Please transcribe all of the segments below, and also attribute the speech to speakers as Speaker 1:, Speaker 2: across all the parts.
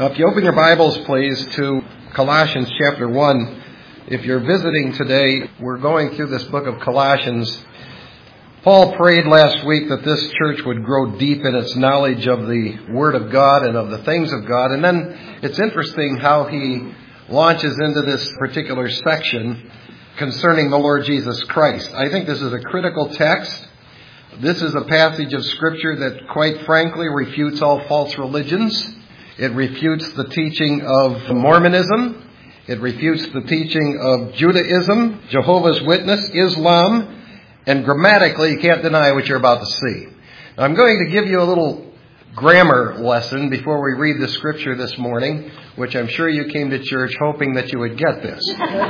Speaker 1: If you open your Bibles, please, to Colossians chapter 1. If you're visiting today, we're going through this book of Colossians. Paul prayed last week that this church would grow deep in its knowledge of the Word of God and of the things of God. And then it's interesting how he launches into this particular section concerning the Lord Jesus Christ. I think this is a critical text. This is a passage of Scripture that, quite frankly, refutes all false religions. It refutes the teaching of Mormonism. It refutes the teaching of Judaism, Jehovah's Witness, Islam, and grammatically, you can't deny what you're about to see. Now, I'm going to give you a little grammar lesson before we read the Scripture this morning, which I'm sure you came to church hoping that you would get this.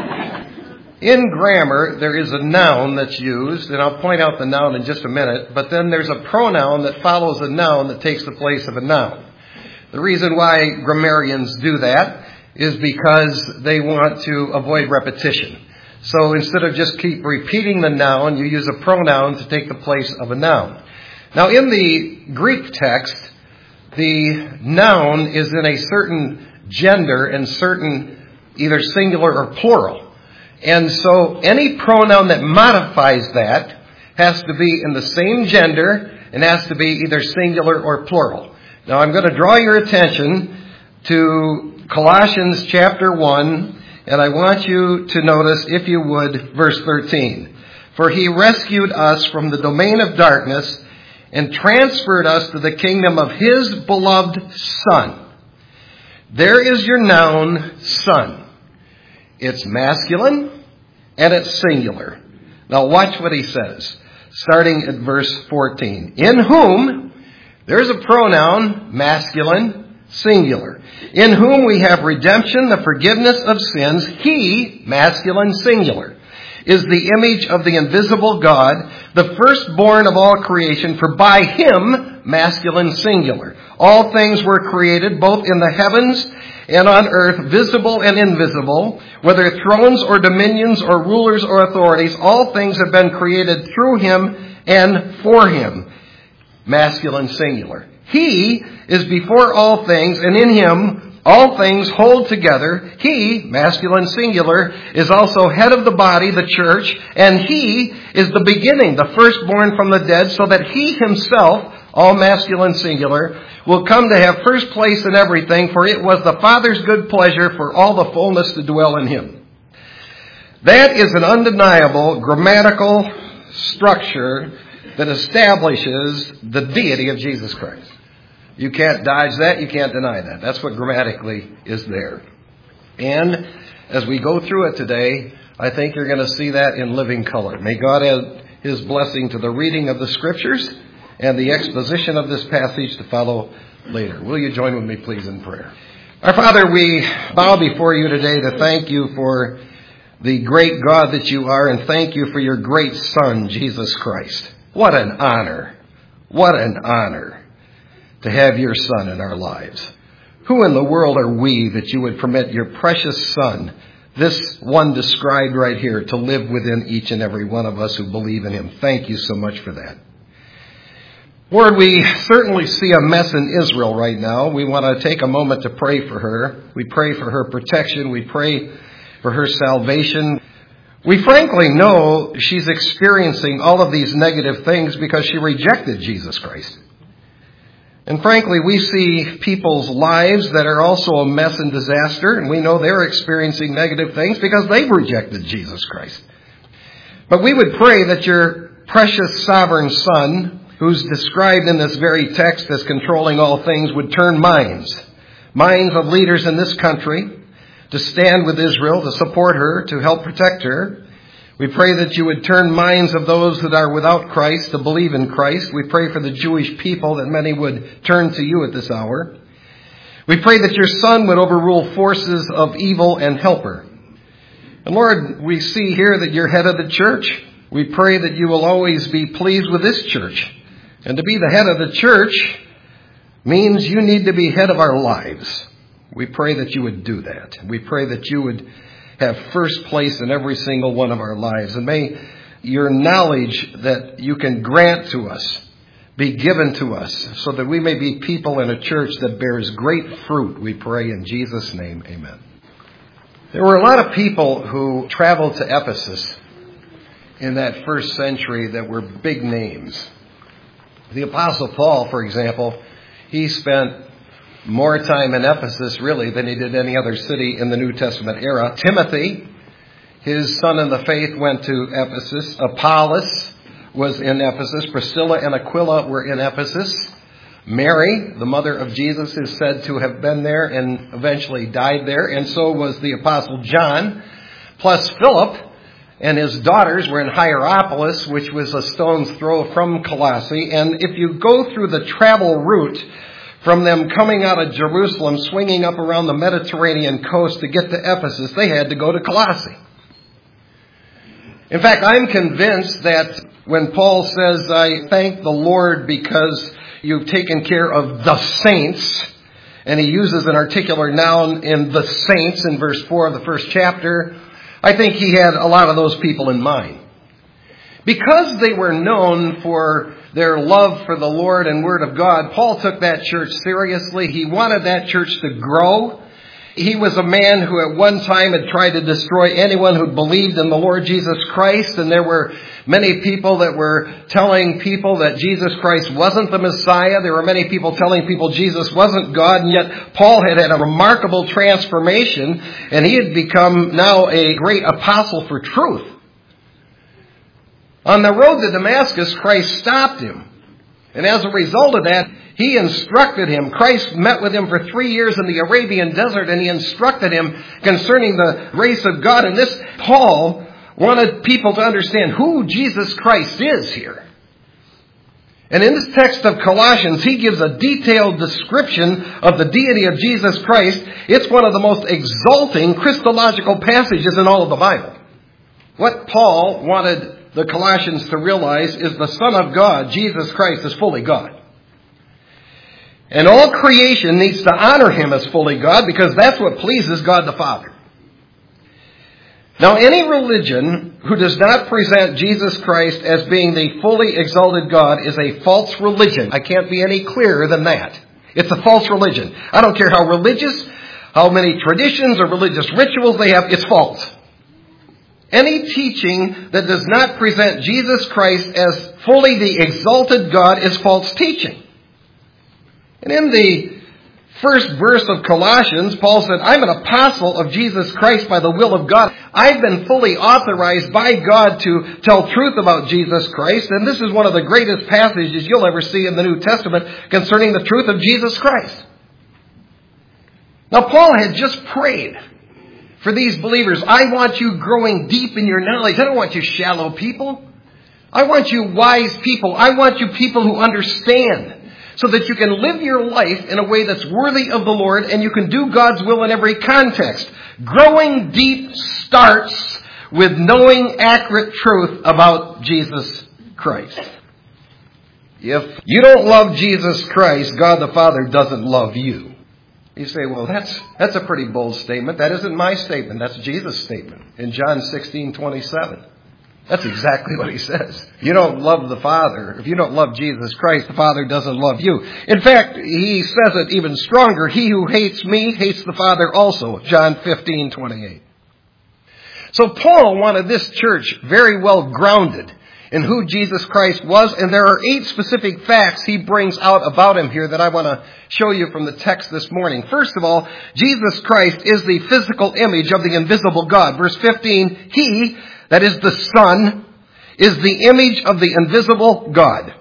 Speaker 1: In grammar, there is a noun that's used, and I'll point out the noun in just a minute, but then there's a pronoun that follows a noun that takes the place of a noun. The reason why grammarians do that is because they want to avoid repetition. So instead of just keep repeating the noun, you use a pronoun to take the place of a noun. Now in the Greek text, the noun is in a certain gender and certain either singular or plural. And so any pronoun that modifies that has to be in the same gender and has to be either singular or plural. Now I'm going to draw your attention to Colossians chapter 1, and I want you to notice, if you would, verse 13. For he rescued us from the domain of darkness and transferred us to the kingdom of his beloved Son. There is your noun, Son. It's masculine and it's singular. Now watch what he says, starting at verse 14. In whom, there's a pronoun, masculine, singular. In whom we have redemption, the forgiveness of sins. He, masculine, singular, is the image of the invisible God, the firstborn of all creation. For by him, masculine, singular, all things were created, both in the heavens and on earth, visible and invisible, whether thrones or dominions or rulers or authorities. All things have been created through him and for him. Masculine, singular. He is before all things, and in him all things hold together. He, masculine, singular, is also head of the body, the church, and he is the beginning, the firstborn from the dead, so that he himself, all masculine, singular, will come to have first place in everything, for it was the Father's good pleasure for all the fullness to dwell in him. That is an undeniable grammatical structure that establishes the deity of Jesus Christ. You can't dodge that. You can't deny that. That's what grammatically is there. And as we go through it today, I think you're going to see that in living color. May God add his blessing to the reading of the Scriptures and the exposition of this passage to follow later. Will you join with me, please, in prayer? Our Father, we bow before you today to thank you for the great God that you are, and thank you for your great Son, Jesus Christ. What an honor. What an honor to have your Son in our lives. Who in the world are we that you would permit your precious Son, this one described right here, to live within each and every one of us who believe in him? Thank you so much for that. Lord, we certainly see a mess in Israel right now. We want to take a moment to pray for her. We pray for her protection. We pray for her salvation. We frankly know she's experiencing all of these negative things because she rejected Jesus Christ. And frankly, we see people's lives that are also a mess and disaster, and we know they're experiencing negative things because they've rejected Jesus Christ. But we would pray that your precious sovereign Son, who's described in this very text as controlling all things, would turn minds of leaders in this country to stand with Israel, to support her, to help protect her. We pray that you would turn minds of those that are without Christ to believe in Christ. We pray for the Jewish people that many would turn to you at this hour. We pray that your Son would overrule forces of evil and help her. And Lord, we see here that you're head of the church. We pray that you will always be pleased with this church. And to be the head of the church means you need to be head of our lives. We pray that you would do that. We pray that you would have first place in every single one of our lives. And may your knowledge that you can grant to us be given to us so that we may be people in a church that bears great fruit, we pray in Jesus' name, amen. There were a lot of people who traveled to Ephesus in that first century that were big names. The Apostle Paul, for example, he spent more time in Ephesus, really, than he did any other city in the New Testament era. Timothy, his son in the faith, went to Ephesus. Apollos was in Ephesus. Priscilla and Aquila were in Ephesus. Mary, the mother of Jesus, is said to have been there and eventually died there. And so was the Apostle John. Plus Philip and his daughters were in Hierapolis, which was a stone's throw from Colossae. And if you go through the travel route from them coming out of Jerusalem, swinging up around the Mediterranean coast to get to Ephesus, they had to go to Colossae. In fact, I'm convinced that when Paul says, I thank the Lord because you've taken care of the saints, and he uses an articular noun in the saints in verse 4 of the first chapter, I think he had a lot of those people in mind. Because they were known for their love for the Lord and Word of God, Paul took that church seriously. He wanted that church to grow. He was a man who at one time had tried to destroy anyone who believed in the Lord Jesus Christ, and there were many people that were telling people that Jesus Christ wasn't the Messiah. There were many people telling people Jesus wasn't God, and yet Paul had had a remarkable transformation, and he had become now a great apostle for truth. On the road to Damascus, Christ stopped him. And as a result of that, he instructed him. Christ met with him for 3 years in the Arabian desert, and he instructed him concerning the grace of God. And this, Paul wanted people to understand who Jesus Christ is here. And in this text of Colossians, he gives a detailed description of the deity of Jesus Christ. It's one of the most exalting Christological passages in all of the Bible. What Paul wanted the Colossians to realize is the Son of God, Jesus Christ, is fully God. And all creation needs to honor him as fully God because that's what pleases God the Father. Now, any religion who does not present Jesus Christ as being the fully exalted God is a false religion. I can't be any clearer than that. It's a false religion. I don't care how religious, how many traditions or religious rituals they have, it's false. Any teaching that does not present Jesus Christ as fully the exalted God is false teaching. And in the first verse of Colossians, Paul said, I'm an apostle of Jesus Christ by the will of God. I've been fully authorized by God to tell truth about Jesus Christ. And this is one of the greatest passages you'll ever see in the New Testament concerning the truth of Jesus Christ. Now, Paul had just prayed for these believers. I want you growing deep in your knowledge. I don't want you shallow people. I want you wise people. I want you people who understand so that you can live your life in a way that's worthy of the Lord and you can do God's will in every context. Growing deep starts with knowing accurate truth about Jesus Christ. If you don't love Jesus Christ, God the Father doesn't love you. You say, well, that's a pretty bold statement. That isn't my statement. That's Jesus' statement in John 16:27. That's exactly what he says. You don't love the Father. If you don't love Jesus Christ, the Father doesn't love you. In fact, he says it even stronger. He who hates me hates the Father also. John 15:28. So Paul wanted this church very well grounded in who Jesus Christ was, and there are 8 specific facts he brings out about him here that I want to show you from the text this morning. First of all, Jesus Christ is the physical image of the invisible God. Verse 15, he, that is the Son, is the image of the invisible God.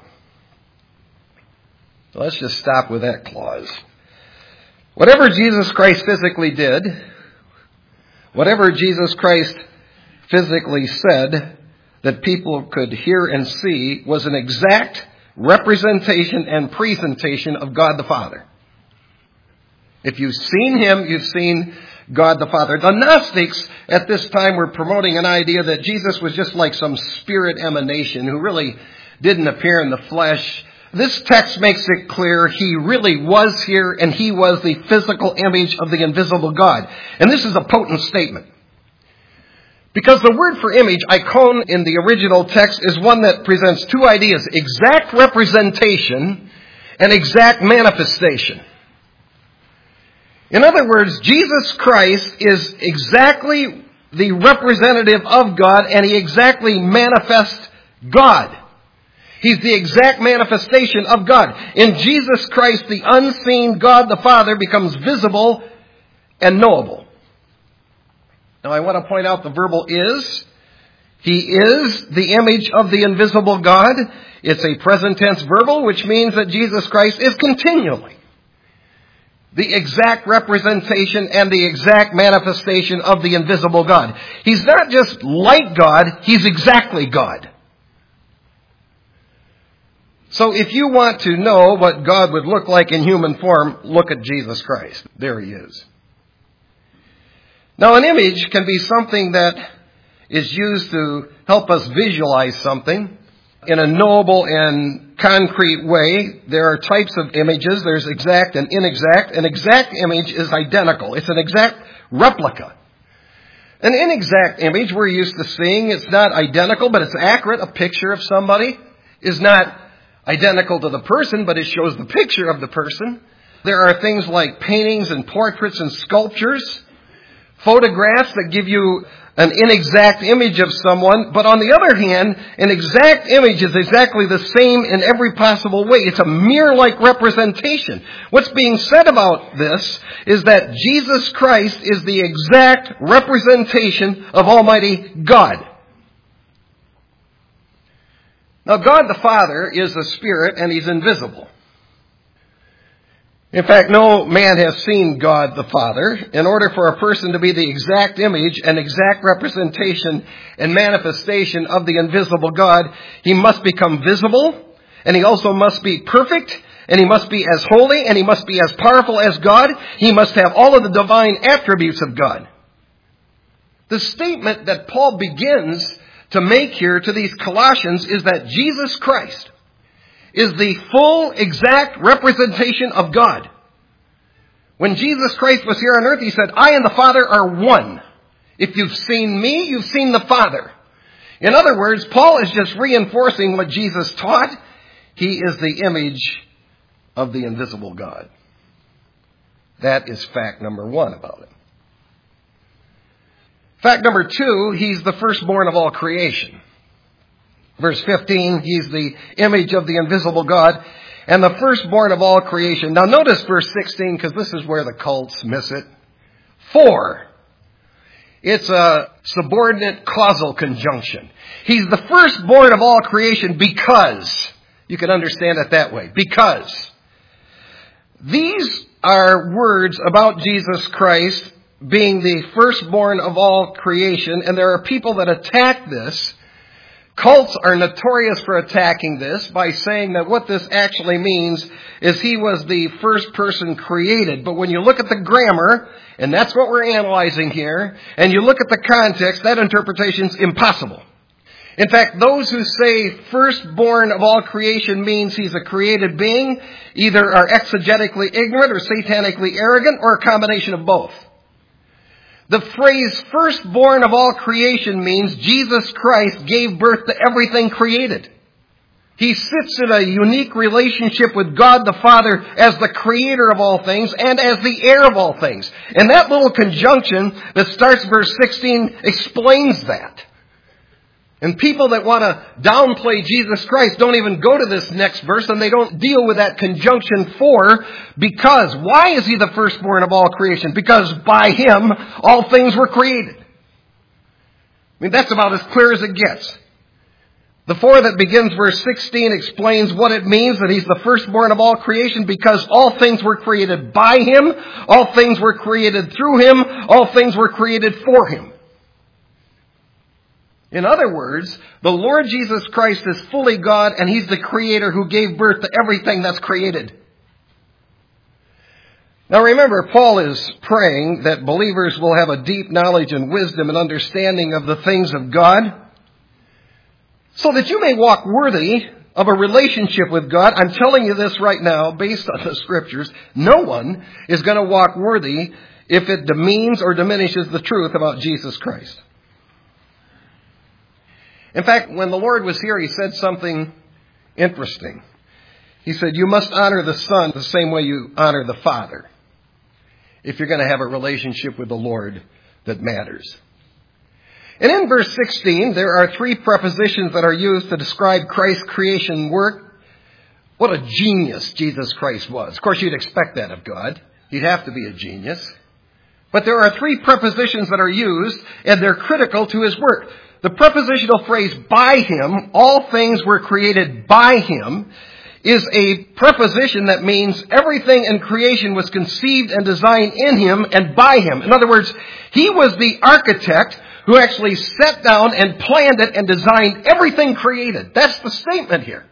Speaker 1: So let's just stop with that clause. Whatever Jesus Christ physically did, whatever Jesus Christ physically said, that people could hear and see was an exact representation and presentation of God the Father. If you've seen him, you've seen God the Father. The Gnostics at this time were promoting an idea that Jesus was just like some spirit emanation who really didn't appear in the flesh. This text makes it clear he really was here and he was the physical image of the invisible God. And this is a potent statement. Because the word for image, icon, in the original text is one that presents two ideas: exact representation and exact manifestation. In other words, Jesus Christ is exactly the representative of God, and he exactly manifests God. He's the exact manifestation of God. In Jesus Christ, the unseen God the Father becomes visible and knowable. Now I want to point out the verbal is. He is the image of the invisible God. It's a present tense verbal, which means that Jesus Christ is continually the exact representation and the exact manifestation of the invisible God. He's not just like God, he's exactly God. So if you want to know what God would look like in human form, look at Jesus Christ. There he is. Now, an image can be something that is used to help us visualize something in a knowable and concrete way. There are types of images. There's exact and inexact. An exact image is identical. It's an exact replica. An inexact image we're used to seeing, it's not identical, but it's accurate. A picture of somebody is not identical to the person, but it shows the picture of the person. There are things like paintings and portraits and sculptures, photographs that give you an inexact image of someone. But on the other hand, an exact image is exactly the same in every possible way. It's a mirror-like representation. What's being said about this is that Jesus Christ is the exact representation of Almighty God. Now, God the Father is a spirit, and he's invisible. In fact, no man has seen God the Father. In order for a person to be the exact image and exact representation and manifestation of the invisible God, he must become visible, and he also must be perfect, and he must be as holy, and he must be as powerful as God. He must have all of the divine attributes of God. The statement that Paul begins to make here to these Colossians is that Jesus Christ is the full, exact representation of God. When Jesus Christ was here on earth, he said, I and the Father are one. If you've seen me, you've seen the Father. In other words, Paul is just reinforcing what Jesus taught. He is the image of the invisible God. That is fact number one about him. Fact number two, he's the firstborn of all creation. Verse 15, he's the image of the invisible God and the firstborn of all creation. Now notice verse 16, because this is where the cults miss it. For. It's a subordinate causal conjunction. He's the firstborn of all creation because. You can understand it that way. Because. These are words about Jesus Christ being the firstborn of all creation, and there are people that attack this. Cults are notorious for attacking this by saying that what this actually means is he was the first person created. But when you look at the grammar, and that's what we're analyzing here, and you look at the context, that interpretation's impossible. In fact, those who say firstborn of all creation means he's a created being either are exegetically ignorant or satanically arrogant, or a combination of both. The phrase firstborn of all creation means Jesus Christ gave birth to everything created. He sits in a unique relationship with God the Father as the creator of all things and as the heir of all things. And that little conjunction that starts verse 16 explains that. And people that want to downplay Jesus Christ don't even go to this next verse, and they don't deal with that conjunction for, because. Why is he the firstborn of all creation? Because by him all things were created. I mean, that's about as clear as it gets. The for that begins verse 16 explains what it means that he's the firstborn of all creation, because all things were created by him, all things were created through him, all things were created for him. In other words, the Lord Jesus Christ is fully God, and he's the creator who gave birth to everything that's created. Now remember, Paul is praying that believers will have a deep knowledge and wisdom and understanding of the things of God, so that you may walk worthy of a relationship with God. I'm telling you this right now, based on the Scriptures. No one is going to walk worthy if it demeans or diminishes the truth about Jesus Christ. In fact, when the Lord was here, he said something interesting. He said, you must honor the Son the same way you honor the Father if you're going to have a relationship with the Lord that matters. And in verse 16, there are 3 prepositions that are used to describe Christ's creation work. What a genius Jesus Christ was. Of course, you'd expect that of God. He'd have to be a genius. But there are 3 prepositions that are used, and they're critical to his work. The prepositional phrase, by him, all things were created by him, is a preposition that means everything in creation was conceived and designed in him and by him. In other words, he was the architect who actually sat down and planned it and designed everything created. That's the statement here.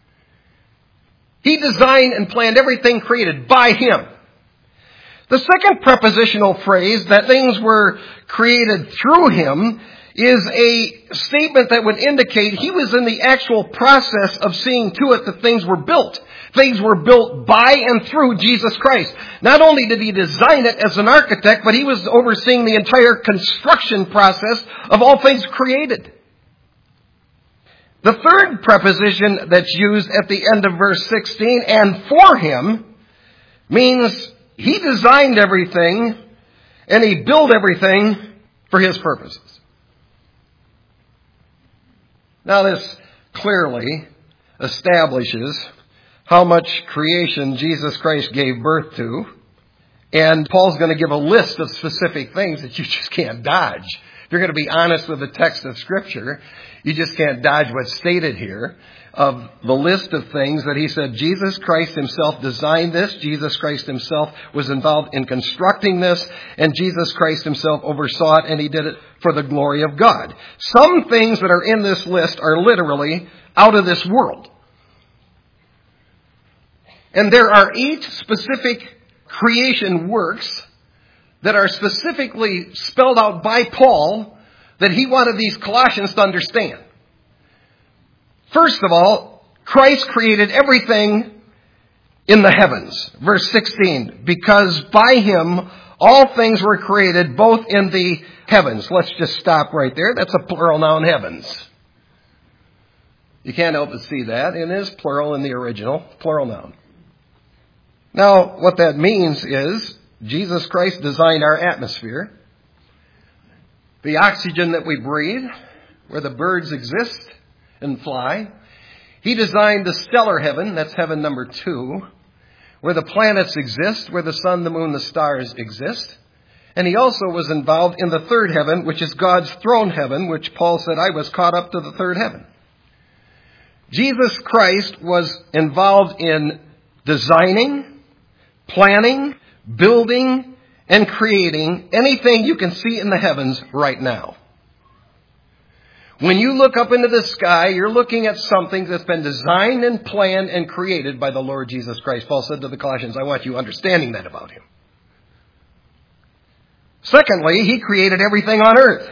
Speaker 1: He designed and planned everything created by him. The second prepositional phrase, that things were created through him, is a statement that would indicate he was in the actual process of seeing to it that things were built. Things were built by and through Jesus Christ. Not only did he design it as an architect, but he was overseeing the entire construction process of all things created. The third preposition that's used at the end of verse 16, and for him, means he designed everything and he built everything for his purposes. Now this clearly establishes how much creation Jesus Christ gave birth to. And Paul's going to give a list of specific things that you just can't dodge. If you're going to be honest with the text of Scripture, you just can't dodge what's stated here of the list of things that he said Jesus Christ himself designed this. Jesus Christ himself was involved in constructing this. And Jesus Christ himself oversaw it, and he did it for the glory of God. Some things that are in this list are literally out of this world. And there are 8 specific creation works that are specifically spelled out by Paul that he wanted these Colossians to understand. First of all, Christ created everything in the heavens. Verse 16, because by him all things were created, both in the heavens. Let's just stop right there. That's a plural noun, heavens. You can't help but see that. It is plural in the original, plural noun. Now, what that means is Jesus Christ designed our atmosphere, the oxygen that we breathe, where the birds exist and fly. He designed the stellar heaven, that's heaven number 2, where the planets exist, where the sun, the moon, the stars exist. And he also was involved in the 3rd heaven, which is God's throne heaven, which Paul said, I was caught up to the 3rd heaven. Jesus Christ was involved in designing, planning, building, and creating anything you can see in the heavens right now. When you look up into the sky, you're looking at something that's been designed and planned and created by the Lord Jesus Christ. Paul said to the Colossians, I want you understanding that about him. Secondly, he created everything on earth.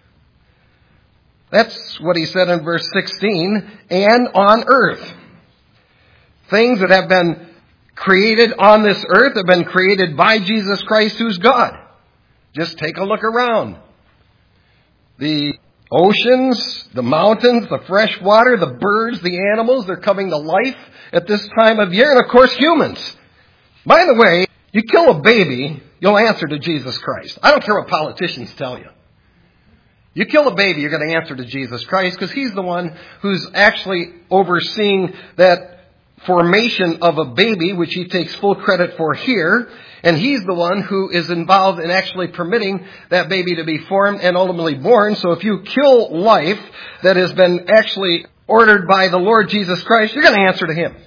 Speaker 1: That's what he said in verse 16, and on earth. Things that have been created on this earth have been created by Jesus Christ, who's God. Just take a look around. The oceans, the mountains, the fresh water, the birds, the animals, they're coming to life at this time of year. And of course, humans. By the way, you kill a baby, you'll answer to Jesus Christ. I don't care what politicians tell you. You kill a baby, you're going to answer to Jesus Christ, because he's the one who's actually overseeing that formation of a baby, which he takes full credit for here. And he's the one who is involved in actually permitting that baby to be formed and ultimately born. So if you kill life that has been actually ordered by the Lord Jesus Christ, you're going to answer to him.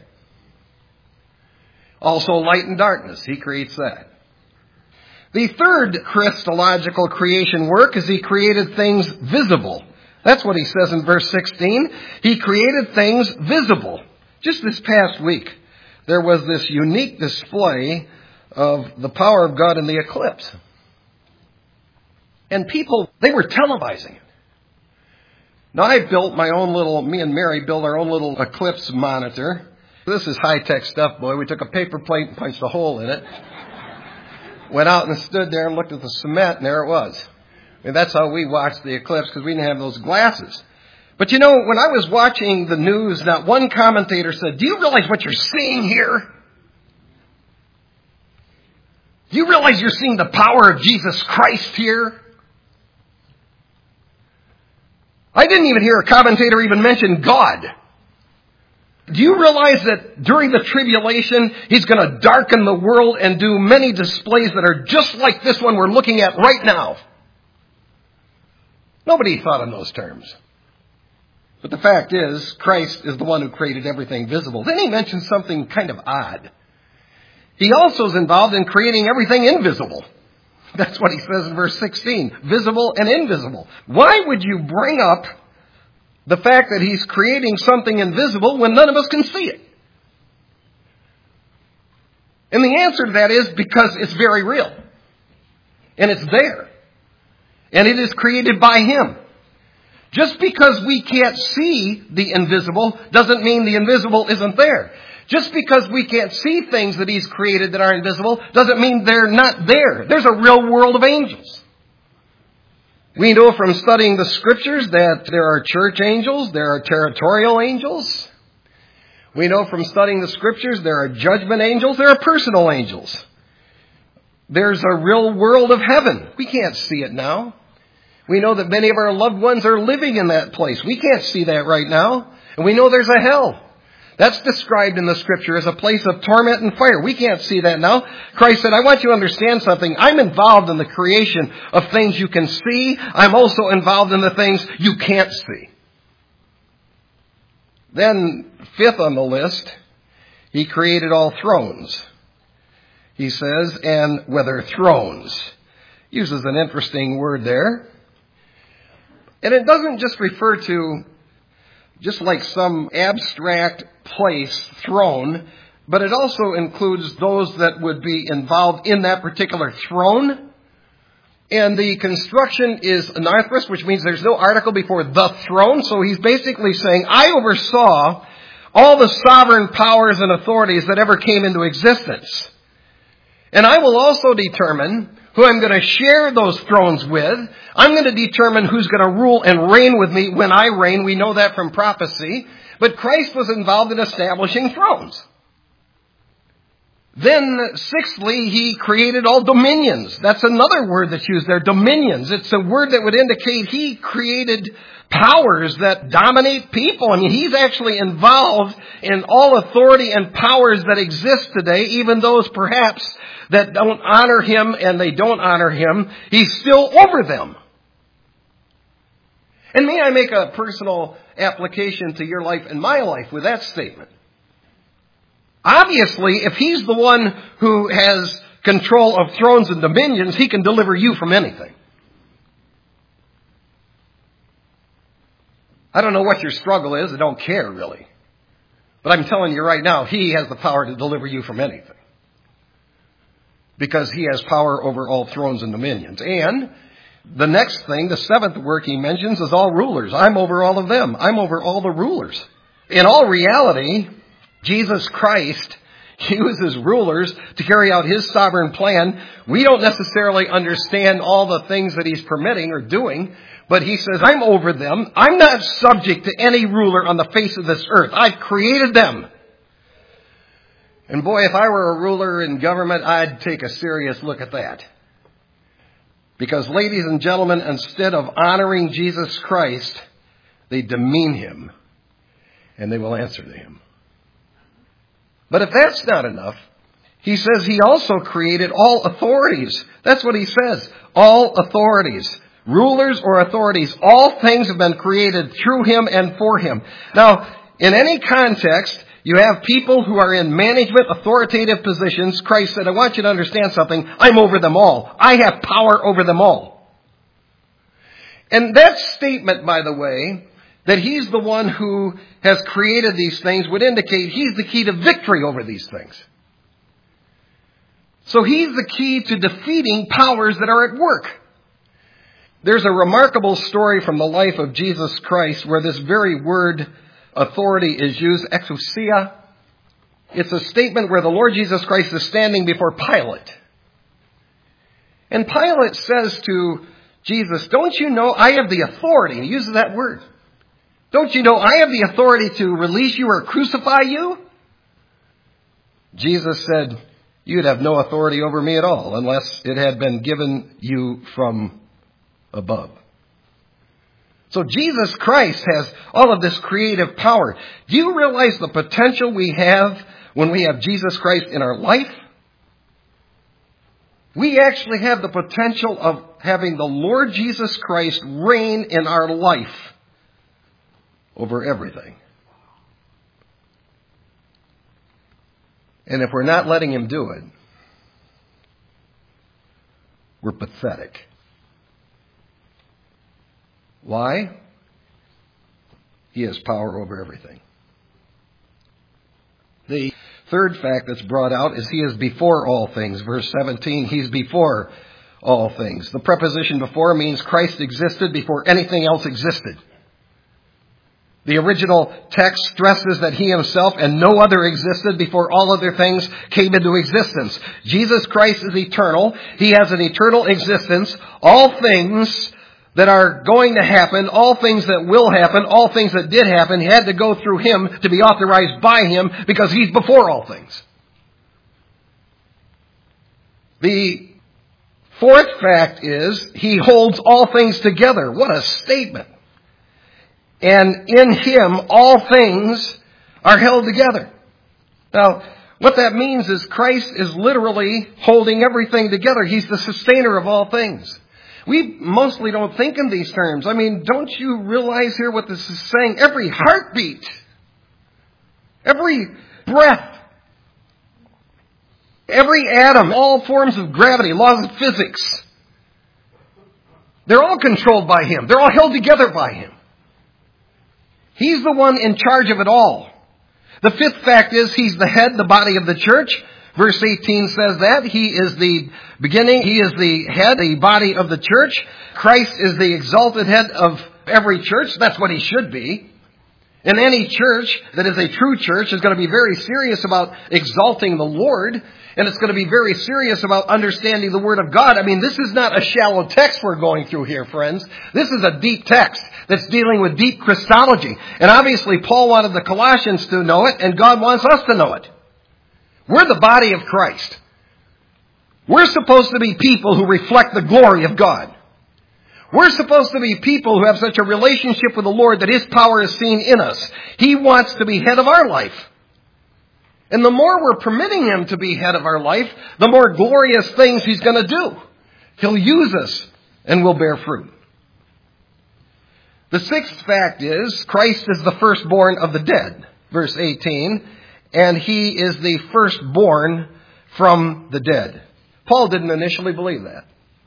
Speaker 1: Also light and darkness, he creates that. The third Christological creation work is he created things visible. That's what he says in verse 16. He created things visible. Just this past week, there was this unique display of the power of God in the eclipse. And people, they were televising it. Now, me and Mary built our own little eclipse monitor. This is high-tech stuff, boy. We took a paper plate and punched a hole in it. Went out and stood there and looked at the cement, and there it was. I mean, that's how we watched the eclipse, because we didn't have those glasses. But you know, when I was watching the news, not one commentator said, do you realize what you're seeing here? Do you realize you're seeing the power of Jesus Christ here? I didn't even hear a commentator even mention God. Do you realize that during the tribulation, He's going to darken the world and do many displays that are just like this one we're looking at right now? Nobody thought in those terms. But the fact is, Christ is the one who created everything visible. Then He mentions something kind of odd. He also is involved in creating everything invisible. That's what He says in verse 16. Visible and invisible. Why would you bring up the fact that He's creating something invisible when none of us can see it? And the answer to that is because it's very real. And it's there. And it is created by Him. Just because we can't see the invisible doesn't mean the invisible isn't there. Just because we can't see things that He's created that are invisible doesn't mean they're not there. There's a real world of angels. We know from studying the Scriptures that there are church angels, there are territorial angels. We know from studying the Scriptures there are judgment angels, there are personal angels. There's a real world of heaven. We can't see it now. We know that many of our loved ones are living in that place. We can't see that right now. And we know there's a hell. That's described in the Scripture as a place of torment and fire. We can't see that now. Christ said, I want you to understand something. I'm involved in the creation of things you can see. I'm also involved in the things you can't see. Then, fifth on the list, He created all thrones. He says, and whether thrones. Uses an interesting word there. And it doesn't just refer to just like some abstract place, throne, but it also includes those that would be involved in that particular throne. And the construction is anarthrous, which means there's no article before the throne. So he's basically saying, I oversaw all the sovereign powers and authorities that ever came into existence. And I will also determine who I'm going to share those thrones with. I'm going to determine who's going to rule and reign with me when I reign. We know that from prophecy. But Christ was involved in establishing thrones. Then, sixthly, He created all dominions. That's another word that's used there, dominions. It's a word that would indicate He created powers that dominate people. I mean, He's actually involved in all authority and powers that exist today, even those perhaps that don't honor Him and they don't honor Him. He's still over them. And may I make a personal application to your life and my life with that statement? Obviously, if He's the one who has control of thrones and dominions, He can deliver you from anything. I don't know what your struggle is. I don't care, really. But I'm telling you right now, He has the power to deliver you from anything. Because He has power over all thrones and dominions. And the next thing, the seventh work He mentions is all rulers. I'm over all of them. I'm over all the rulers. In all reality, Jesus Christ uses rulers to carry out His sovereign plan. We don't necessarily understand all the things that He's permitting or doing, but He says, I'm over them. I'm not subject to any ruler on the face of this earth. I've created them. And boy, if I were a ruler in government, I'd take a serious look at that. Because, ladies and gentlemen, instead of honoring Jesus Christ, they demean Him, and they will answer to Him. But if that's not enough, He says He also created all authorities. That's what He says. All authorities. Rulers or authorities. All things have been created through Him and for Him. Now, in any context, you have people who are in management, authoritative positions. Christ said, I want you to understand something. I'm over them all. I have power over them all. And that statement, by the way, that He's the one who has created these things would indicate He's the key to victory over these things. So He's the key to defeating powers that are at work. There's a remarkable story from the life of Jesus Christ where this very word authority is used, exousia. It's a statement where the Lord Jesus Christ is standing before Pilate. And Pilate says to Jesus, don't you know I have the authority? He uses that word. Don't you know I have the authority to release you or crucify you? Jesus said, you'd have no authority over me at all unless it had been given you from above. So Jesus Christ has all of this creative power. Do you realize the potential we have when we have Jesus Christ in our life? We actually have the potential of having the Lord Jesus Christ reign in our life over everything. And if we're not letting him do it, we're pathetic. Why? He has power over everything. The third fact that's brought out is he is before all things. Verse 17, he's before all things. The preposition before means Christ existed before anything else existed. The original text stresses that he himself and no other existed before all other things came into existence. Jesus Christ is eternal. He has an eternal existence. All things that are going to happen, all things that will happen, all things that did happen, had to go through him to be authorized by him because he's before all things. The fourth fact is he holds all things together. What a statement. And in him, all things are held together. Now, what that means is Christ is literally holding everything together. He's the sustainer of all things. We mostly don't think in these terms. I mean, don't you realize here what this is saying? Every heartbeat, every breath, every atom, all forms of gravity, laws of physics, they're all controlled by him. They're all held together by him. He's the one in charge of it all. The fifth fact is he's the head, the body of the church. Verse 18 says that. He is the beginning. He is the head, the body of the church. Christ is the exalted head of every church. That's what he should be. And any church that is a true church is going to be very serious about exalting the Lord. And it's going to be very serious about understanding the Word of God. I mean, this is not a shallow text we're going through here, friends. This is a deep text that's dealing with deep Christology. And obviously, Paul wanted the Colossians to know it, and God wants us to know it. We're the body of Christ. We're supposed to be people who reflect the glory of God. We're supposed to be people who have such a relationship with the Lord that his power is seen in us. He wants to be head of our life. And the more we're permitting him to be head of our life, the more glorious things he's going to do. He'll use us and we'll bear fruit. The sixth fact is Christ is the firstborn of the dead. Verse 18. And he is the firstborn from the dead. Paul didn't initially believe that.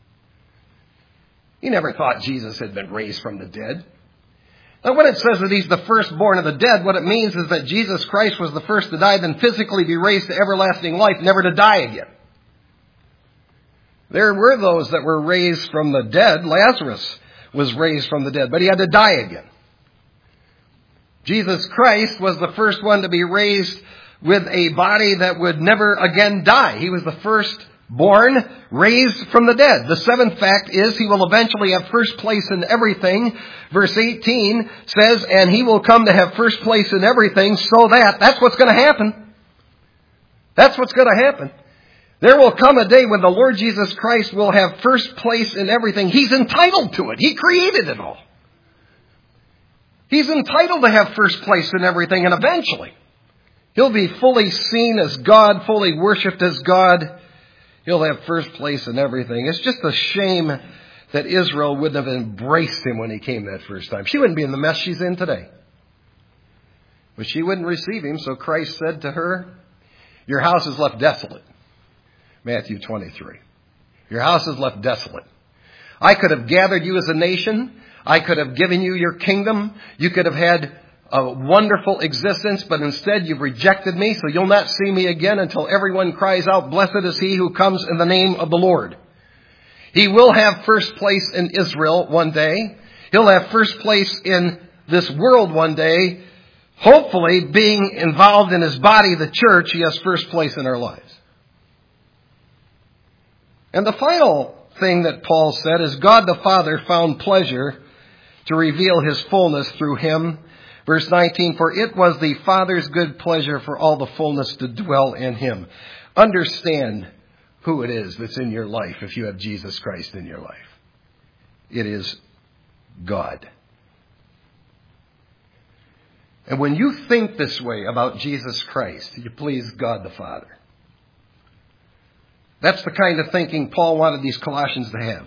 Speaker 1: He never thought Jesus had been raised from the dead. Now, when it says that he's the firstborn of the dead, what it means is that Jesus Christ was the first to die, then physically be raised to everlasting life, never to die again. There were those that were raised from the dead. Lazarus was raised from the dead, but he had to die again. Jesus Christ was the first one to be raised with a body that would never again die. He was the firstborn, raised from the dead. The seventh fact is he will eventually have first place in everything. Verse 18 says, and he will come to have first place in everything, so that's what's going to happen. That's what's going to happen. There will come a day when the Lord Jesus Christ will have first place in everything. He's entitled to it. He created it all. He's entitled to have first place in everything, and eventually he'll be fully seen as God, fully worshipped as God. He'll have first place in everything. It's just a shame that Israel wouldn't have embraced him when he came that first time. She wouldn't be in the mess she's in today. But she wouldn't receive him, so Christ said to her, your house is left desolate. Matthew 23. Your house is left desolate. I could have gathered you as a nation. I could have given you your kingdom. You could have had a wonderful existence, but instead you've rejected me, so you'll not see me again until everyone cries out, blessed is he who comes in the name of the Lord. He will have first place in Israel one day. He'll have first place in this world one day. Hopefully, being involved in his body, the church, he has first place in our lives. And the final thing that Paul said is God the Father found pleasure to reveal his fullness through him Verse 19, for it was the Father's good pleasure for all the fullness to dwell in him. Understand who it is that's in your life if you have Jesus Christ in your life. It is God. And when you think this way about Jesus Christ, you please God the Father. That's the kind of thinking Paul wanted these Colossians to have.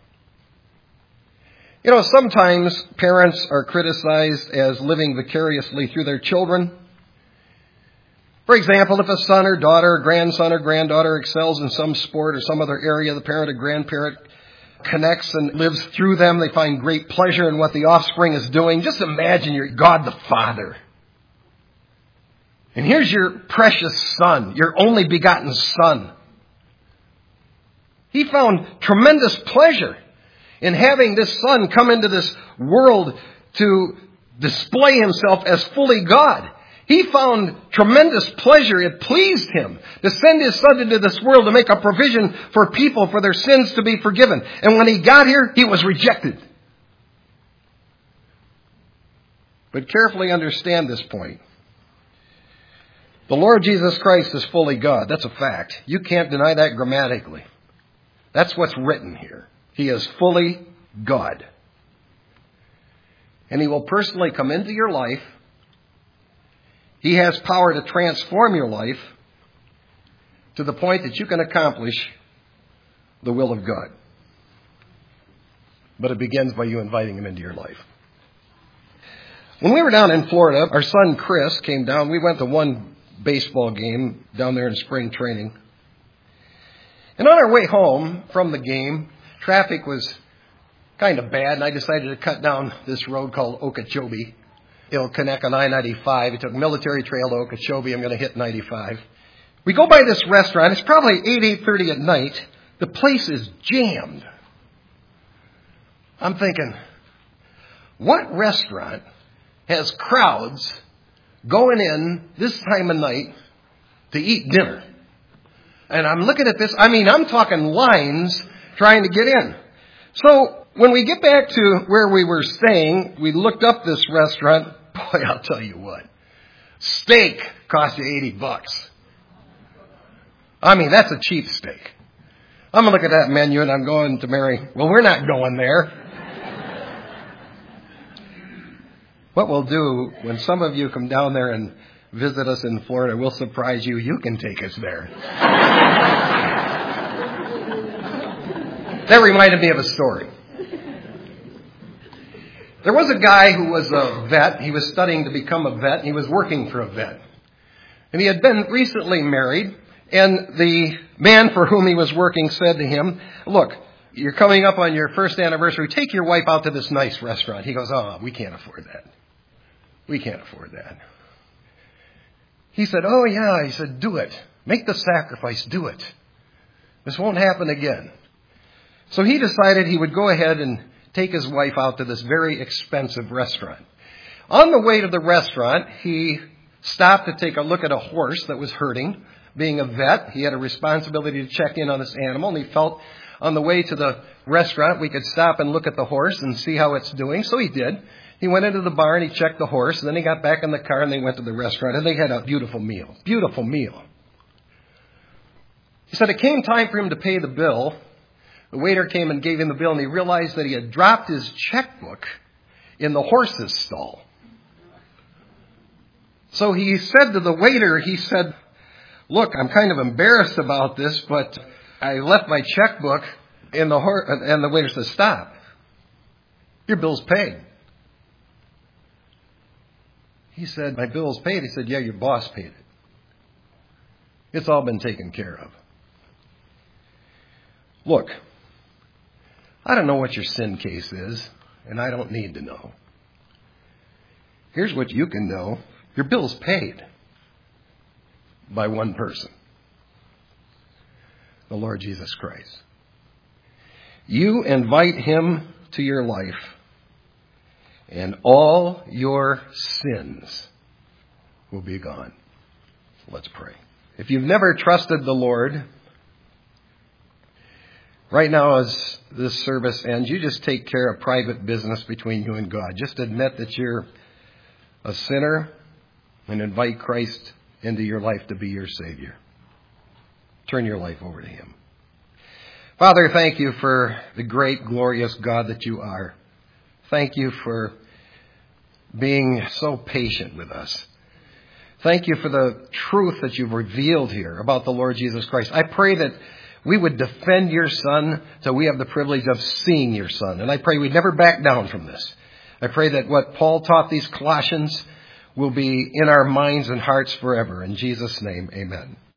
Speaker 1: You know, sometimes parents are criticized as living vicariously through their children. For example, if a son or daughter, or grandson or granddaughter excels in some sport or some other area, the parent or grandparent connects and lives through them. They find great pleasure in what the offspring is doing. Just imagine you're God the Father. And here's your precious son, your only begotten son. He found tremendous pleasure in having this son come into this world to display himself as fully God. He found tremendous pleasure. It pleased him to send his son into this world to make a provision for people for their sins to be forgiven. And when he got here, he was rejected. But carefully understand this point. The Lord Jesus Christ is fully God. That's a fact. You can't deny that grammatically. That's what's written here. He is fully God. And he will personally come into your life. He has power to transform your life to the point that you can accomplish the will of God. But it begins by you inviting him into your life. When we were down in Florida, our son Chris came down. We went to one baseball game down there in spring training. And on our way home from the game, traffic was kind of bad, and I decided to cut down this road called Okeechobee. It'll connect on I-95. It took Military Trail to Okeechobee. I'm going to hit 95. We go by this restaurant. It's probably 8:30 at night. The place is jammed. I'm thinking, what restaurant has crowds going in this time of night to eat dinner? And I'm looking at this. I'm talking lines trying to get in. So when we get back to where we were staying, we looked up this restaurant. Boy, I'll tell you what. Steak cost you $80. That's a cheap steak. I'm going to look at that menu and I'm going to Mary, well, we're not going there. What we'll do, when some of you come down there and visit us in Florida, we'll surprise you. You can take us there. That reminded me of a story. There was a guy who was a vet. He was studying to become a vet. And he was working for a vet. And he had been recently married. And the man for whom he was working said to him, look, you're coming up on your first anniversary. Take your wife out to this nice restaurant. He goes, oh, we can't afford that. We can't afford that. He said, oh, yeah. He said, do it. Make the sacrifice. Do it. This won't happen again. So he decided he would go ahead and take his wife out to this very expensive restaurant. On the way to the restaurant, he stopped to take a look at a horse that was hurting. Being a vet, he had a responsibility to check in on this animal, and he felt on the way to the restaurant we could stop and look at the horse and see how it's doing. So he did. He went into the barn, he checked the horse, and then he got back in the car and they went to the restaurant, and they had a beautiful meal. Beautiful meal. He said it came time for him to pay the bill. The waiter came and gave him the bill, and he realized that he had dropped his checkbook in the horse's stall. So he said to the waiter, he said, look, I'm kind of embarrassed about this, but I left my checkbook in the horse. And the waiter said, stop. Your bill's paid. He said, my bill's paid. He said, yeah, your boss paid it. It's all been taken care of. Look, I don't know what your sin case is, and I don't need to know. Here's what you can know. Your bill's paid by one person, the Lord Jesus Christ. You invite him to your life, and all your sins will be gone. Let's pray. If you've never trusted the Lord, right now as this service ends, you just take care of private business between you and God. Just admit that you're a sinner and invite Christ into your life to be your Savior. Turn your life over to Him. Father, thank you for the great, glorious God that you are. Thank you for being so patient with us. Thank you for the truth that you've revealed here about the Lord Jesus Christ. I pray that we would defend your Son till we have the privilege of seeing your Son. And I pray we'd never back down from this. I pray that what Paul taught these Colossians will be in our minds and hearts forever. In Jesus' name, amen.